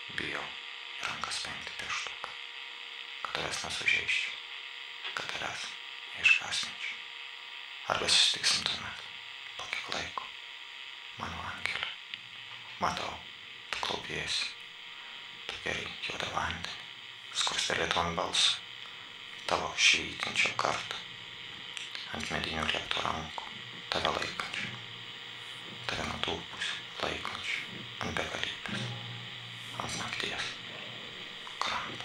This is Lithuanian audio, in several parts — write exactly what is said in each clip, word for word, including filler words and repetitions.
Bijau į rankas paimti pieštuką, kad tavęs nesužeisčiau, kad tavęs neišgąsdinčiau. Arba susitiksim tuomet, po kiek laiko, mano angelė. Matau, tu klaupiesi, tu geri juodą vandenį, skrustelėtom balsu, tavo švytinčio kartą, ant medinių liepto rankų, tave laikančių, tave nutūpusių, laikančių, ant begalybės, ant nakties kranto.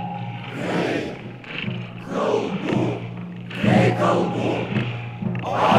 Kalbu,